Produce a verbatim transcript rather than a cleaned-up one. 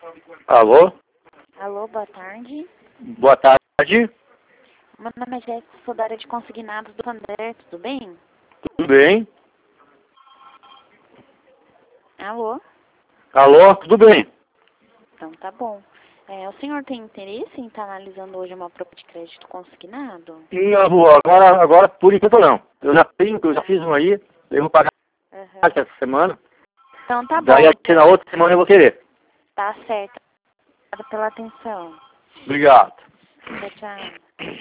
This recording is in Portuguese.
Alô? Alô, boa tarde. Boa tarde. Meu nome é Jéssica, sou da área de consignados do André, tudo bem? Tudo bem? Alô? Alô? Tudo bem? Então tá bom. É, o senhor tem interesse em estar analisando hoje uma proposta de crédito consignado? Não, agora, agora por enquanto não. Eu já tenho, eu já fiz um aí, eu vou pagar Uhum. essa semana. Então tá Daí bom. até na outra semana eu vou querer. Tá certo. Obrigada pela atenção. Obrigado. Tchau, tchau.